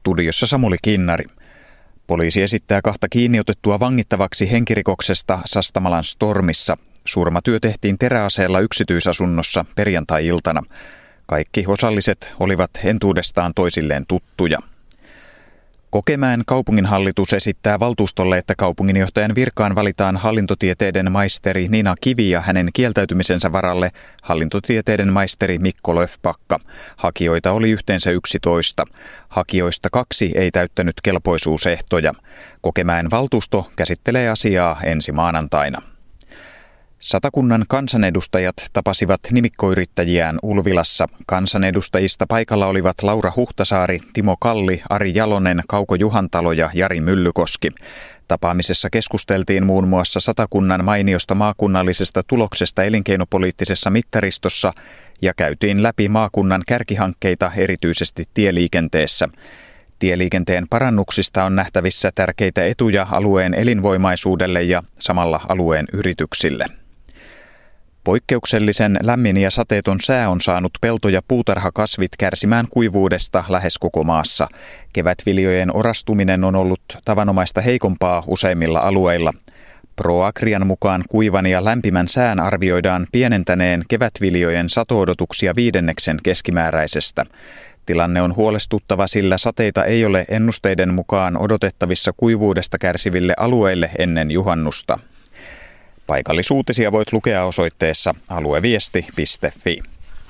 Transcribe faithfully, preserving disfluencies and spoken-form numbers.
Studiossa Samuli Kinnari. Poliisi esittää kahta kiinniotettua vangittavaksi henkirikoksesta Sastamalan Stormissa. Surmatyö tehtiin teräaseella yksityisasunnossa perjantai-iltana. Kaikki osalliset olivat entuudestaan toisilleen tuttuja. Kokemäen kaupunginhallitus esittää valtuustolle, että kaupunginjohtajan virkaan valitaan hallintotieteiden maisteri Nina Kivi ja hänen kieltäytymisensä varalle hallintotieteiden maisteri Mikko Löfbacka. Hakijoita oli yhteensä yksitoista. Hakijoista kaksi ei täyttänyt kelpoisuusehtoja. Kokemäen valtuusto käsittelee asiaa ensi maanantaina. Satakunnan kansanedustajat tapasivat nimikkoyrittäjiään Ulvilassa. Kansanedustajista paikalla olivat Laura Huhtasaari, Timo Kalli, Ari Jalonen, Kauko Juhantalo ja Jari Myllykoski. Tapaamisessa keskusteltiin muun muassa Satakunnan mainiosta maakunnallisesta tuloksesta elinkeinopoliittisessa mittaristossa ja käytiin läpi maakunnan kärkihankkeita erityisesti tieliikenteessä. Tieliikenteen parannuksista on nähtävissä tärkeitä etuja alueen elinvoimaisuudelle ja samalla alueen yrityksille. Poikkeuksellisen lämmin ja sateeton sää on saanut pelto- ja puutarhakasvit kärsimään kuivuudesta lähes koko maassa. Kevätviljojen orastuminen on ollut tavanomaista heikompaa useimmilla alueilla. ProAgrian mukaan kuivan ja lämpimän sään arvioidaan pienentäneen kevätviljojen sato-odotuksia viidenneksen keskimääräisestä. Tilanne on huolestuttava, sillä sateita ei ole ennusteiden mukaan odotettavissa kuivuudesta kärsiville alueille ennen juhannusta. Paikallisuutisia voit lukea osoitteessa alueviesti piste fi.